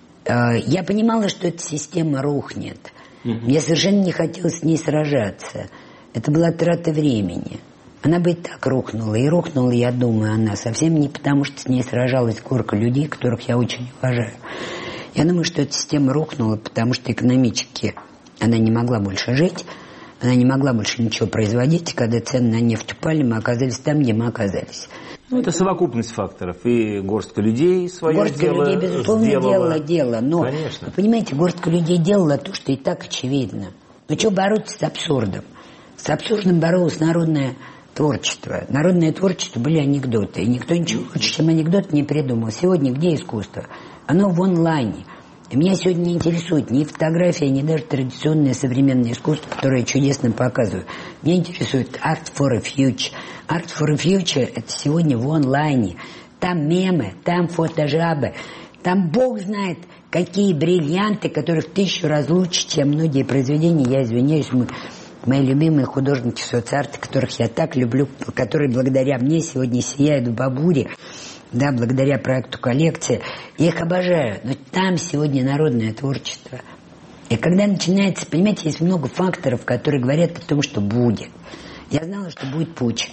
Я понимала, что эта система рухнет. Мне совершенно не хотелось с ней сражаться. Это была трата времени. Она бы и так рухнула. И рухнула, я думаю, она совсем не потому, что с ней сражалась горка людей, которых я очень уважаю. Я думаю, что эта система рухнула, потому что экономически она не могла больше жить, она не могла больше ничего производить. И когда цены на нефть упали, мы оказались там, где мы оказались.
Ну, это совокупность факторов. И горстка людей свое
горстка
дело
людей, безусловно,
сделала.
дело. Но,
конечно.
Вы понимаете, горстка людей делала то, что и так очевидно. Но что бороться с абсурдом? С абсурдом боролось народное творчество. Народное творчество были анекдоты. И никто ничего лучше, чем анекдот, не придумал. Сегодня где искусство? Оно в онлайне. И меня сегодня не интересует ни фотография, ни даже традиционное современное искусство, которое я чудесно показываю. Меня интересует Art for a Future. Art for a Future – это сегодня в онлайне. Там мемы, там фотожабы, там Бог знает, какие бриллианты, которые в 1000 раз лучше, чем многие произведения. Я извиняюсь, мои любимые художники соцарта, которых я так люблю, которые благодаря мне сегодня сияют в Бабуре, да, благодаря проекту «Коллекция». Я их обожаю, но там сегодня народное творчество. И когда начинается, понимаете, есть много факторов, которые говорят о том, что будет. Я знала, что будет путч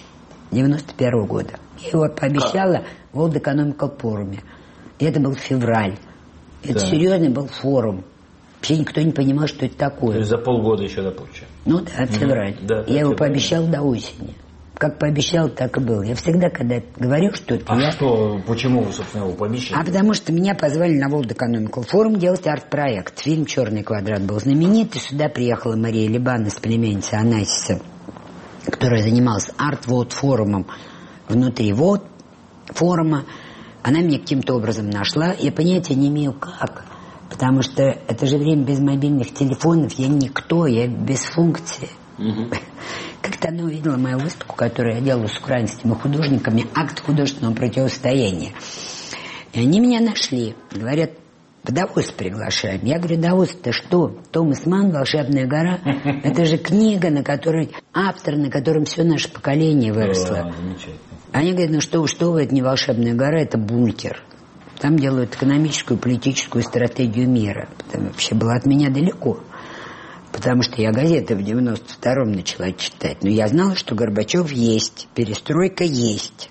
91 года. Я его пообещала в World Economic Forum. И это был февраль. Это серьезный был форум. Вообще никто не понимал, что это такое.
То есть за полгода еще до путча.
Ну да, февраль. Да, я его пообещал до осени. Как пообещал, так и было. Я всегда, когда говорю что-то...
Почему вы, собственно, его пообещали?
А потому что меня позвали на World Economic Forum делать арт-проект. Фильм «Черный квадрат» был знаменит, и сюда приехала Мария Либанес, племянница Анасиса, которая занималась арт-форумом внутри форума. Она меня каким-то образом нашла. Я понятия не имею, как. Потому что это же время без мобильных телефонов. Я никто, я без функции. Как-то она увидела мою выставку, которую я делала с украинскими художниками, акт художественного противостояния. И они меня нашли. Говорят, в Давос приглашаем. Я говорю, Давос, это что? Томас Манн, «Волшебная гора». Это же книга, на которой автор, на котором все наше поколение выросло. Они говорят, ну что вы, это не «Волшебная гора», это бункер. Там делают экономическую, политическую стратегию мира. Это вообще было от меня далеко. Потому что я газеты в 92-м начала читать. Но я знала, что Горбачев есть, перестройка есть.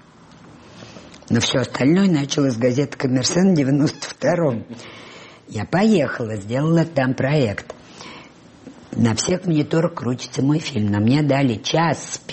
Но все остальное началось с газеты «Коммерсант» в 92-м. Я поехала, сделала там проект. На всех мониторах крутится мой фильм. На мне дали час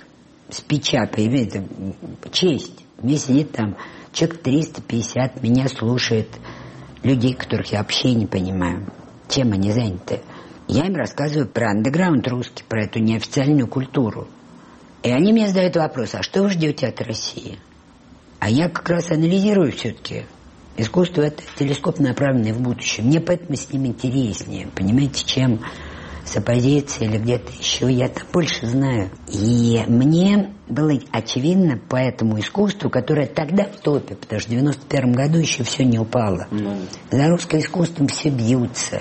спича, понимаете, честь. Мне сидит там человек 350, меня слушает. Людей, которых я вообще не понимаю, чем они заняты. Я им рассказываю про андеграунд русский, про эту неофициальную культуру. И они мне задают вопрос, а что вы ждете от России? А я как раз анализирую все-таки. Искусство – это телескоп, направленный в будущее. Мне поэтому с ним интереснее, понимаете, чем с оппозицией или где-то еще. Я там больше знаю. И мне было очевидно по этому искусству, которое тогда в топе, потому что в 91 году еще все не упало. За русским искусством все бьются.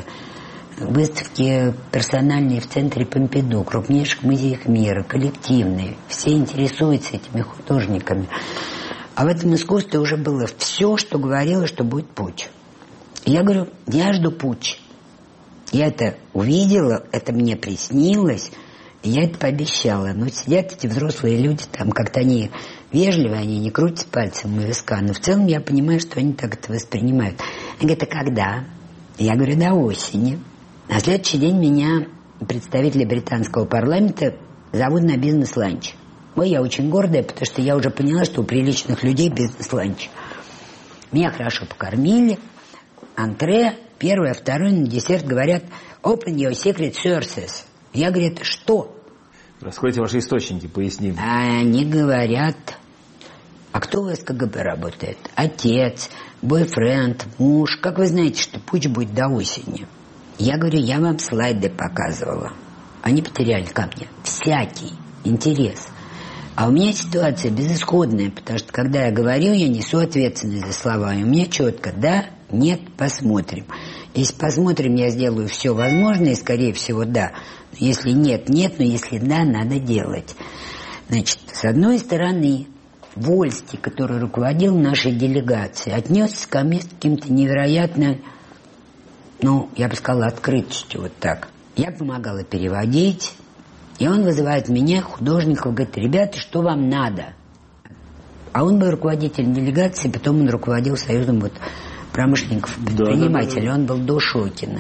Выставки персональные в центре Помпиду, крупнейших музеях мира, коллективные. Все интересуются этими художниками. А в этом искусстве уже было все, что говорило, что будет путч. Я говорю, я жду путч. Я это увидела, это мне приснилось, и я это пообещала. Но сидят эти взрослые люди, там как-то они вежливые, они не крутят пальцем у виска, но в целом я понимаю, что они так это воспринимают. Они говорят, а когда? Я говорю, до осени. На следующий день меня представители британского парламента зовут на бизнес-ланч. Ой, я очень гордая, потому что я уже поняла, что у приличных людей бизнес-ланч. Меня хорошо покормили. Антре, первое, второе, на десерт говорят «Open your secret sources». Я говорю, это что?
Раскройте ваши источники, поясним.
А они говорят, а кто у вас в КГБ работает? Отец, бойфренд, муж. Как вы знаете, что путч будет до осени? Я говорю, я вам слайды показывала. Они потеряли ко мне всякий интерес. А у меня ситуация безысходная, потому что когда я говорю, я несу ответственность за слова. И у меня четко да, нет, посмотрим. Если посмотрим, я сделаю все возможное, и скорее всего да. Если нет, нет, но если да, надо делать. Значит, с одной стороны, Вольский, который руководил нашей делегацией, отнесся ко мне с каким-то невероятно, я бы сказала, открытостью, вот так. Я помогала переводить. И он вызывает меня, художников, говорит, ребята, что вам надо? А он был руководителем делегации, потом он руководил Союзом промышленников, предпринимателей. Он был до Шокина.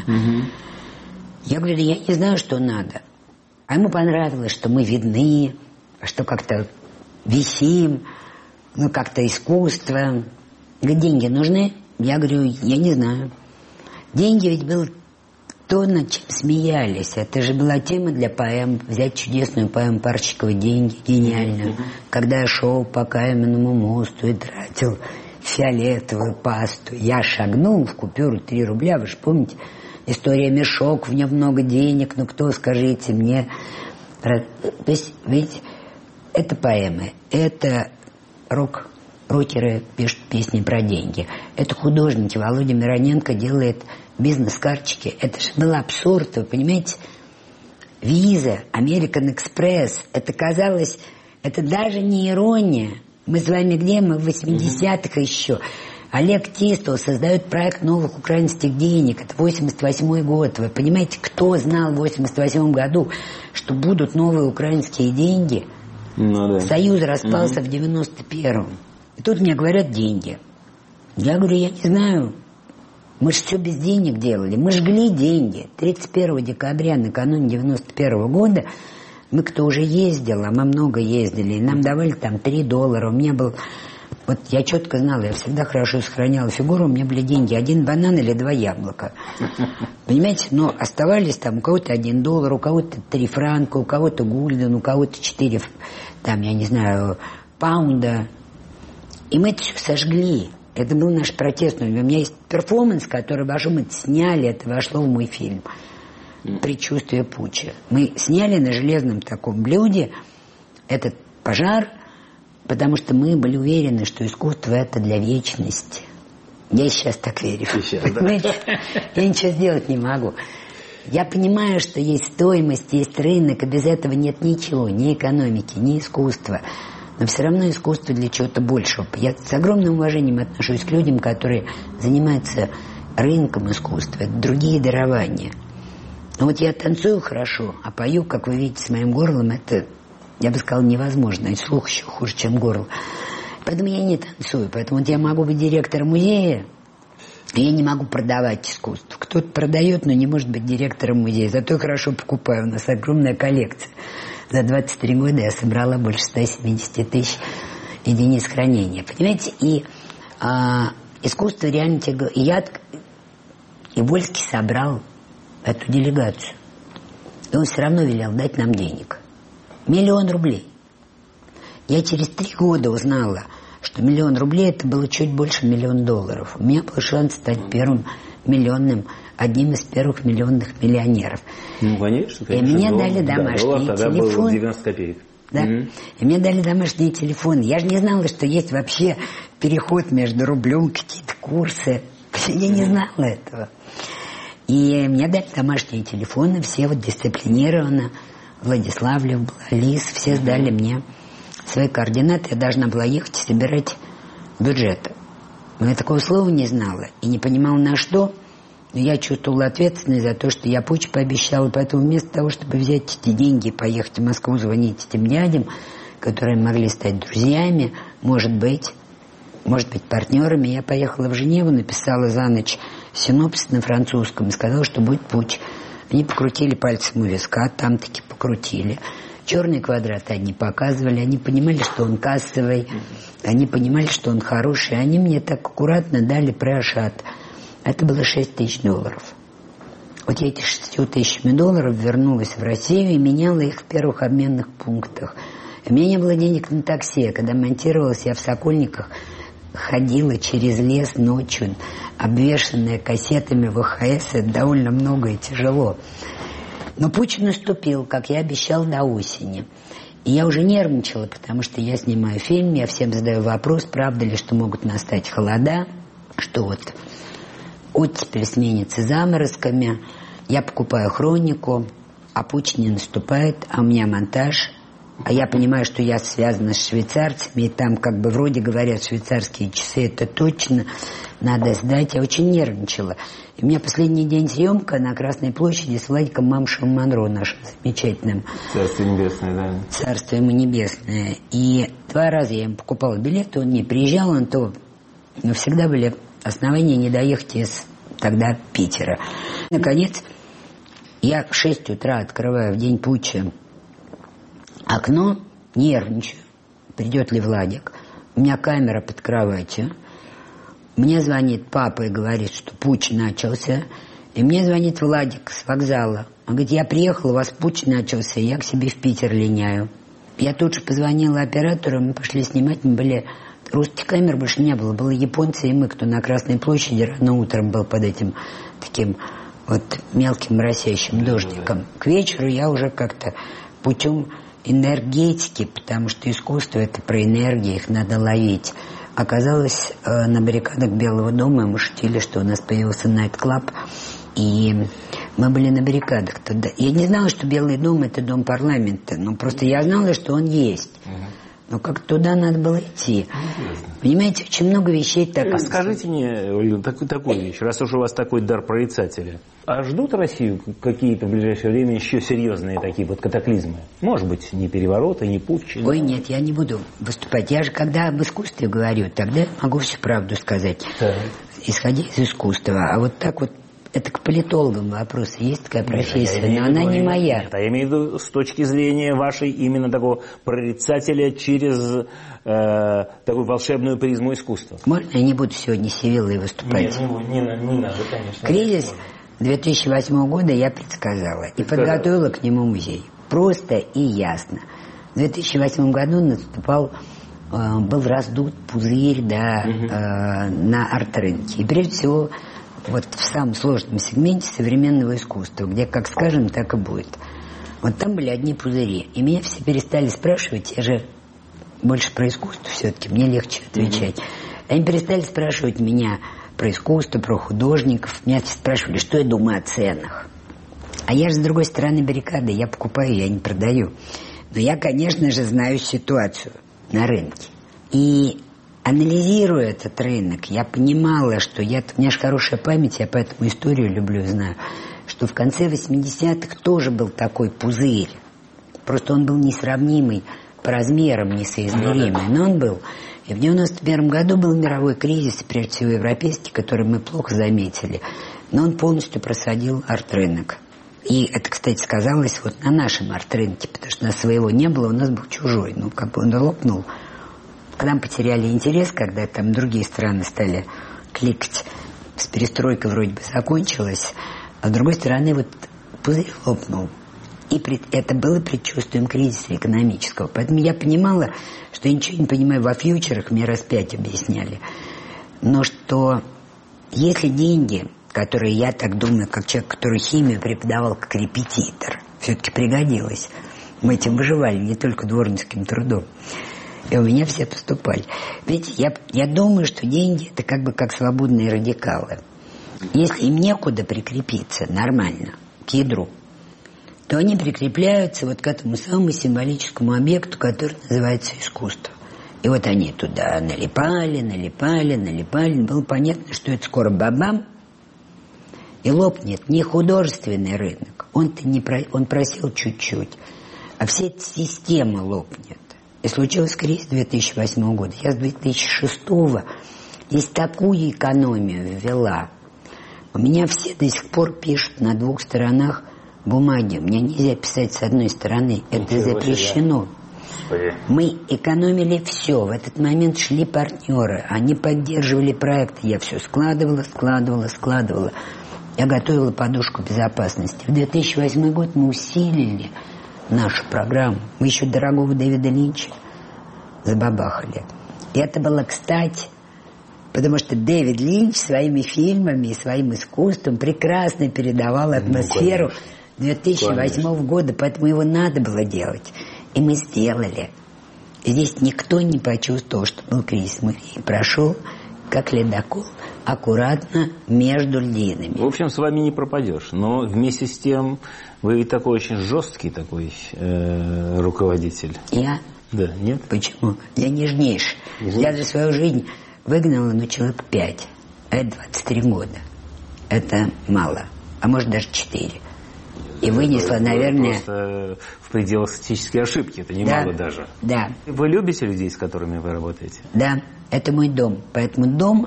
Я говорю, я не знаю, что надо. А ему понравилось, что мы видны, что как-то висим, как-то искусство. Говорит, деньги нужны? Я говорю, я не знаю. Деньги ведь был то, над чем смеялись. Это же была тема для поэм. Взять чудесную поэму Парчикова «Деньги», гениальную. Когда я шел по Каменному мосту и тратил фиолетовую пасту. Я шагнул в купюру 3 рубля. Вы же помните? История мешок, в нем много денег. Кто, скажите мне. То есть, ведь это поэмы. Это рокеры пишут песни про деньги. Это художники. Володя Мироненко делает бизнес-карточки. Это же был абсурд, вы понимаете? Виза, American Express. Это казалось, это даже не ирония. Мы с вами где? Мы в 80-х еще. Олег Тистов создает проект новых украинских денег. Это 88-й год. Вы понимаете, кто знал в 88-м году, что будут новые украинские деньги? Да. Союз распался в 91-м. И тут мне говорят деньги. Я говорю, я не знаю. Мы же все без денег делали. Мы жгли деньги. 31 декабря, накануне 91 года, мы кто уже ездил, а мы много ездили, и нам давали там $3. У меня был... я четко знала, я всегда хорошо сохраняла фигуру, у меня были деньги, 1 банан или 2 яблока. Понимаете? Но оставались там у кого-то $1, у кого-то 3 франка, у кого-то гульден, у кого-то 4, паунда. И мы это все сожгли. Это был наш протестный. У меня есть перформанс, который мы сняли, это вошло в мой фильм «Предчувствие путча». Мы сняли на железном таком блюде этот пожар, потому что мы были уверены, что искусство – это для вечности. Я сейчас так верю.
Сейчас, да.
Я ничего сделать не могу. Я понимаю, что есть стоимость, есть рынок, и без этого нет ничего, ни экономики, ни искусства. Но все равно искусство для чего-то большего. Я с огромным уважением отношусь к людям, которые занимаются рынком искусства. Это другие дарования. Но вот я танцую хорошо, а пою, как вы видите, с моим горлом, это, я бы сказала, невозможно. И слух еще хуже, чем горло. Поэтому я не танцую. Поэтому вот я могу быть директором музея, и я не могу продавать искусство. Кто-то продает, но не может быть директором музея. Зато я хорошо покупаю. У нас огромная коллекция. За 23 года я собрала больше 170 тысяч единиц хранения. Понимаете? И искусство реально... И Вольский собрал эту делегацию. И он все равно велел дать нам денег. 1 000 000 рублей. Я через 3 года узнала, что 1 000 000 рублей это было чуть больше $1 миллион. У меня был шанс стать первым миллионным, одним из первых миллионных миллионеров.
Ну, конечно.
И мне дали домашний телефон.
90 копеек.
Да. И мне дали домашний телефон. Я же не знала, что есть вообще переход между рублем, какие-то курсы. Я не знала этого. И мне дали домашние телефоны, все вот дисциплинированно. Владиславлев, Лис, все сдали мне свои координаты. Я должна была ехать и собирать бюджет. Но я такого слова не знала и не понимала, на что. Но я чувствовала ответственность за то, что я путч пообещала. Поэтому вместо того, чтобы взять эти деньги и поехать в Москву, звонить этим дядям, которые могли стать друзьями, может быть, партнерами, я поехала в Женеву, написала за ночь синопсис на французском и сказала, что будет путч. Они покрутили пальцем у виска, там таки покрутили. Черные квадраты они показывали, они понимали, что он кассовый, они понимали, что он хороший. Они мне так аккуратно дали прошат. Это было $6 тысяч. Вот я эти $6 тысячами вернулась в Россию и меняла их в первых обменных пунктах. У меня не было денег на такси. Когда монтировалась, я в Сокольниках ходила через лес ночью, обвешанная кассетами ВХС. Это довольно много и тяжело. Но путч наступил, как я обещал, до осени. И я уже нервничала, потому что я снимаю фильм, я всем задаю вопрос, правда ли, что могут настать холода, что вот оттепель сменится заморозками. Я покупаю хронику, а путч не наступает, а у меня монтаж. А я понимаю, что я связана с швейцарцами, и там как бы вроде говорят, швейцарские часы, это точно, надо сдать. Я очень нервничала. И у меня последний день съемка на Красной площади с Владиком Мамшевым Монро, нашим замечательным.
Царствие небесное, да.
Царствие ему небесное. И 2 раза я ему покупала билеты, он не приезжал, он то... Но всегда были основания не доехать из тогда Питера. Наконец, я в 6 утра открываю в день путча окно, нервничаю, придет ли Владик. У меня камера под кроватью. Мне звонит папа и говорит, что путч начался. И мне звонит Владик с вокзала. Он говорит, я приехал, у вас путч начался, я к себе в Питер линяю. Я тут же позвонила оператору, мы пошли снимать, мы были... Русских камер больше не было, было японцы и мы, кто на Красной площади рано утром был под этим таким вот мелким моросящим дождиком. К вечеру я уже как-то путем энергетики, потому что искусство это про энергию, их надо ловить. Оказалось, на баррикадах Белого дома мы шутили, что у нас появился найт-клаб, и мы были на баррикадах тогда. Я не знала, что Белый дом это дом парламента, но просто я знала, что он есть. Но как туда надо было идти. Понимаете, очень много вещей так.
А скажите мне, Ольга, такую вещь, раз уж у вас такой дар прорицателя, а ждут Россию какие-то в ближайшее время еще серьезные такие вот катаклизмы? Может быть, не перевороты, не путчи?
Ой, нет, я не буду выступать. Я же, когда об искусстве говорю, тогда могу всю правду сказать. Да. Исходя из искусства. А вот так вот, это к политологам вопрос. Есть такая профессия, но она не моя.
Нет, я имею в виду с точки зрения вашей именно такого прорицателя через такую волшебную призму искусства.
Можно я не буду сегодня Севиллой выступать?
Нет, не надо, конечно.
Кризис 2008 года я предсказала и подготовила к нему музей. Просто и ясно. В 2008 году наступал был раздут пузырь, да, на арт-рынке. И прежде всего вот в самом сложном сегменте современного искусства, где как скажем, так и будет. Вот там были одни пузыри. И меня все перестали спрашивать, я же больше про искусство все-таки, мне легче отвечать. Они перестали спрашивать меня про искусство, про художников. Меня спрашивали, что я думаю о ценах. А я же с другой стороны баррикады, я покупаю, я не продаю. Но я, конечно же, знаю ситуацию на рынке. И анализируя этот рынок, я понимала, что у меня же хорошая память, я поэтому историю люблю и знаю, что в конце 80-х тоже был такой пузырь. Просто он был несравнимый по размерам, несоизмеримый, но он был. И в 91 году был мировой кризис, прежде всего европейский, который мы плохо заметили. Но он полностью просадил арт-рынок. И это, кстати, сказалось вот на нашем арт-рынке, потому что у нас своего не было, у нас был чужой. Ну, как бы он лопнул. К нам потеряли интерес, когда там другие страны стали кликать. С перестройкой вроде бы закончилась. А с другой стороны, вот пузырь лопнул. И это было предчувствием кризиса экономического. Поэтому я понимала, что я ничего не понимаю во фьючерах, мне раз 5 объясняли. Но что если деньги, которые, я так думаю, как человек, который химию преподавал как репетитор, все-таки пригодилось. Мы этим выживали, не только дворницким трудом. И у меня все поступали. Видите, я думаю, что деньги – это как бы как свободные радикалы. Если им некуда прикрепиться нормально к ядру, то они прикрепляются вот к этому самому символическому объекту, который называется искусство. И вот они туда налипали. Было понятно, что это скоро бабам, и лопнет не художественный рынок. Он просил чуть-чуть, а вся эта система лопнет. И случился кризис 2008 года. Я с 2006 здесь такую экономию ввела. У меня все до сих пор пишут на 2 сторонах бумаги. Мне нельзя писать с одной стороны. Это запрещено. Мы экономили все. В этот момент шли партнеры. Они поддерживали проекты. Я все складывала. Я готовила подушку безопасности. В 2008 год мы усилили нашу программу. Мы еще дорогого Дэвида Линча забабахали. И это было, кстати, потому что Дэвид Линч своими фильмами и своим искусством прекрасно передавал атмосферу 2008 года, поэтому его надо было делать. И мы сделали. И здесь никто не почувствовал, что был кризис. Мы прошел, как ледокол, аккуратно между льдинами.
В общем, с вами не пропадешь. Но вместе с тем вы такой очень жесткий такой руководитель.
Я?
Да, нет?
Почему? Я нежнейший. Я за свою жизнь выгнала, человек 5. А это 23 года. Это мало. А может, даже 4. И вынесла, наверное...
Просто в пределах статистической ошибки. Это немало даже.
Да.
Вы любите людей, с которыми вы работаете?
Да. Это мой дом. Поэтому дом,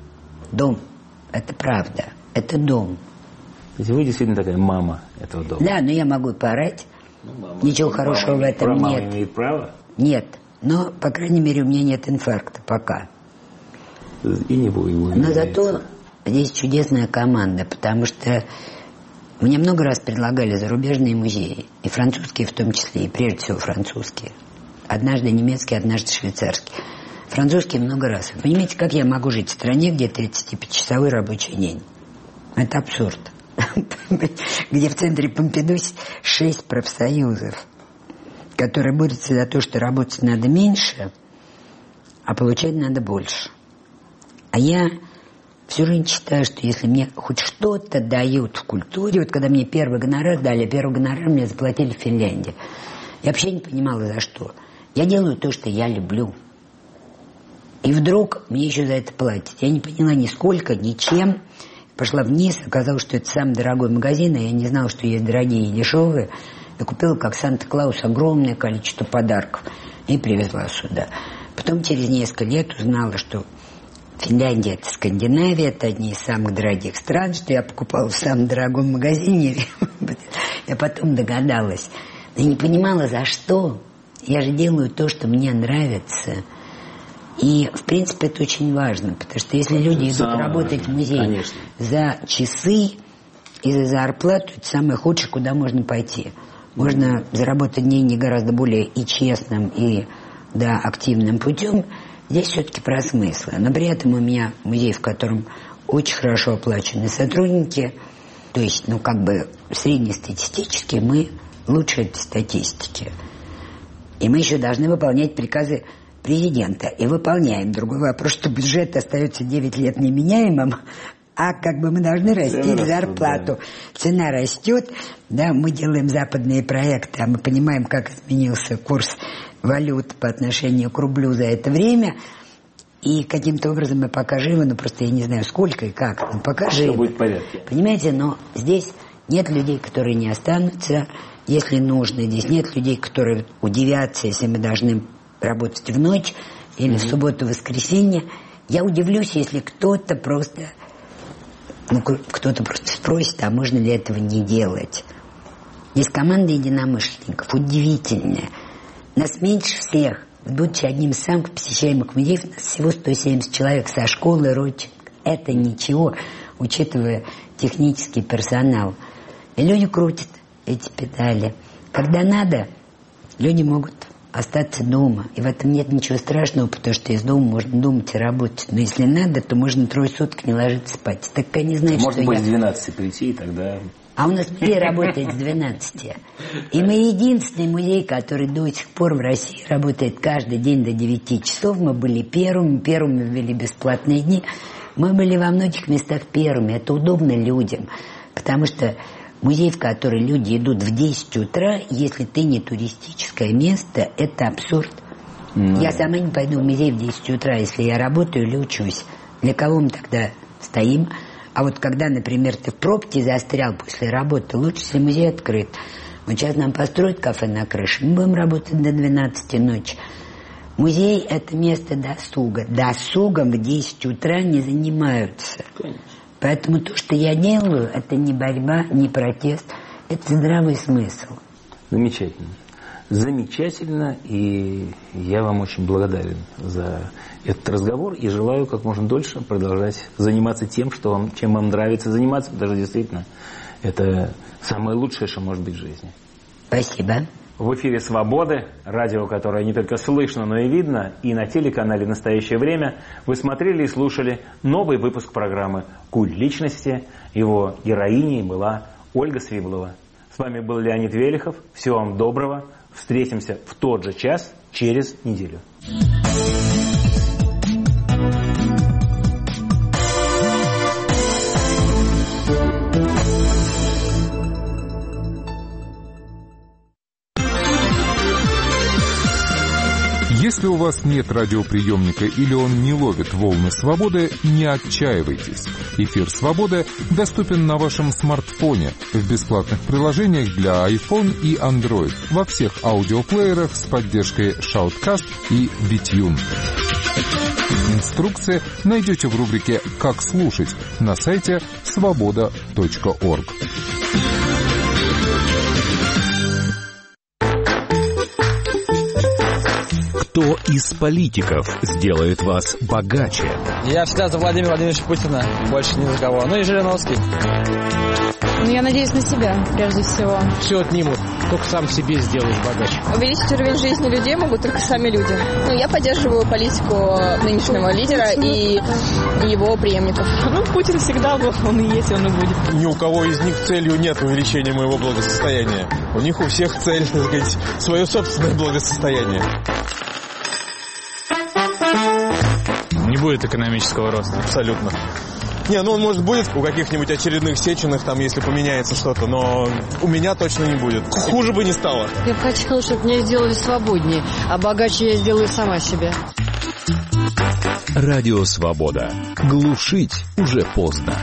это правда. Это дом.
То есть вы действительно такая мама этого дома?
Да, но я могу и поорать. Ничего хорошего в этом нет.
Мама имеет право?
Нет. Но, по крайней мере, у меня нет инфаркта пока.
И не будет.
Но зато здесь чудесная команда, потому что мне много раз предлагали зарубежные музеи, и французские в том числе, и прежде всего французские. Однажды немецкие, однажды швейцарские. Французские много раз. Вы понимаете, как я могу жить в стране, где 35-часовой рабочий день? Это абсурд. Где в центре Помпиду 6 профсоюзов, которые борются за то, что работать надо меньше, а получать надо больше. А я всю жизнь считаю, что если мне хоть что-то дают в культуре, вот когда мне первый гонорар дали, первый гонорар мне заплатили в Финляндии, я вообще не понимала, за что. Я делаю то, что я люблю. И вдруг мне еще за это платят. Я не поняла ни сколько, ни чем. Пошла вниз, оказалось, что это самый дорогой магазин, а я не знала, что есть дорогие и дешевые. Я купила, как Санта-Клаус, огромное количество подарков и привезла сюда. Потом через несколько лет узнала, что Финляндия – это Скандинавия, это одни из самых дорогих стран, что я покупала в самом дорогом магазине. Я потом догадалась. Но я не понимала, за что. Я же делаю то, что мне нравится. И, в принципе, это очень важно, потому что если люди идут работать в музей за часы и за зарплату, это самое худшее, куда можно пойти. Можно заработать деньги гораздо более и честным, и да, активным путем, здесь все-таки про смыслы. Но при этом у меня музей, в котором очень хорошо оплачены сотрудники, то есть, среднестатистически мы лучше этой статистики. И мы еще должны выполнять приказы президента. И выполняем. Другой вопрос, что бюджет остается 9 лет неменяемым, а мы должны растить зарплату. Да. Цена растет, да, мы делаем западные проекты, а мы понимаем, как изменился курс валют по отношению к рублю за это время. И каким-то образом мы пока живы, просто я не знаю, сколько и как, но пока живы.
Все будет в порядке.
Понимаете, но здесь нет людей, которые не останутся, если нужно. Здесь нет людей, которые удивятся, если мы должны работать в ночь или в субботу-воскресенье. Я удивлюсь, если кто-то просто спросит, а можно ли этого не делать. Есть команда единомышленников, удивительная. Нас меньше всех. Будучи одним из самых посещаемых музеев, нас всего 170 человек со школы, родин. Это ничего, учитывая технический персонал. И люди крутят эти педали. Когда надо, люди могут остаться дома. И в этом нет ничего страшного, потому что из дома можно думать и работать. Но если надо, то можно 3 суток не ложиться спать. Так я не знаю,
можно быть с 12 прийти, и тогда...
А у нас музей работает с 12. И мы единственный музей, который до сих пор в России работает каждый день до 9 часов. Мы были первыми ввели бесплатные дни. Мы были во многих местах первыми. Это удобно людям, потому что музей, в который люди идут в 10 утра, если ты не туристическое место, это абсурд. Я сама не пойду в музей в 10 утра, если я работаю или учусь. Для кого мы тогда стоим? А вот когда, например, ты в пробке застрял после работы, лучше, если музей открыт. Вот сейчас нам построят кафе на крыше, мы будем работать до 12 ночи. Музей – это место досуга. Досугом в 10 утра не занимаются. Конечно. Поэтому то, что я делаю, это не борьба, не протест, это здравый смысл.
Замечательно. Замечательно, и я вам очень благодарен за этот разговор и желаю как можно дольше продолжать заниматься тем, чем вам нравится заниматься, потому что действительно это самое лучшее, что может быть в жизни.
Спасибо.
В эфире «Свободы», радио, которое не только слышно, но и видно, и на телеканале «Настоящее время» вы смотрели и слушали новый выпуск программы «Культ личности». Его героиней была Ольга Свиблова. С вами был Леонид Велихов. Всего вам доброго. Встретимся в тот же час через неделю.
Если у вас нет радиоприемника или он не ловит волны свободы, не отчаивайтесь. Эфир «Свободы» доступен на вашем смартфоне в бесплатных приложениях для iPhone и Android во всех аудиоплеерах с поддержкой Shoutcast и BitTune. Инструкции найдете в рубрике «Как слушать» на сайте svoboda.org.
Кто из политиков сделает вас богаче?
Я всегда за Владимира Владимировича Путина, больше ни за кого. Ну и Жириновский.
Я надеюсь на себя, прежде всего.
Все отнимут, только сам себе сделаешь богаче.
Увеличить уровень жизни людей могут только сами люди. Я поддерживаю политику нынешнего лидера и его преемников.
Путин всегда был, он и есть, он и будет.
Ни у кого из них целью нет увеличения моего благосостояния. У них у всех цель, так сказать, свое собственное благосостояние.
Не будет экономического роста.
Абсолютно. Он, может, будет у каких-нибудь очередных Сеченых, если поменяется что-то, но у меня точно не будет. Хуже бы не стало.
Я бы хотела, чтобы меня сделали свободнее, а богаче я сделаю сама себя.
Радио «Свобода». Глушить уже поздно.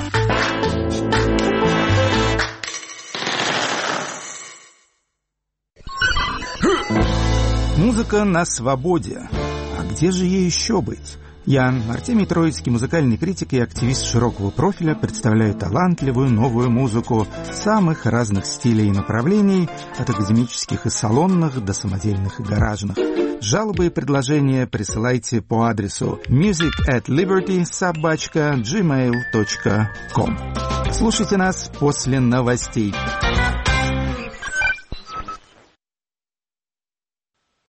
Музыка на свободе. А где же ей еще быть? Я, Артемий Троицкий, музыкальный критик и активист широкого профиля, представляю талантливую новую музыку самых разных стилей и направлений, от академических и салонных до самодельных и гаражных. Жалобы и предложения присылайте по адресу music@liberty@gmail.com. Слушайте нас после новостей.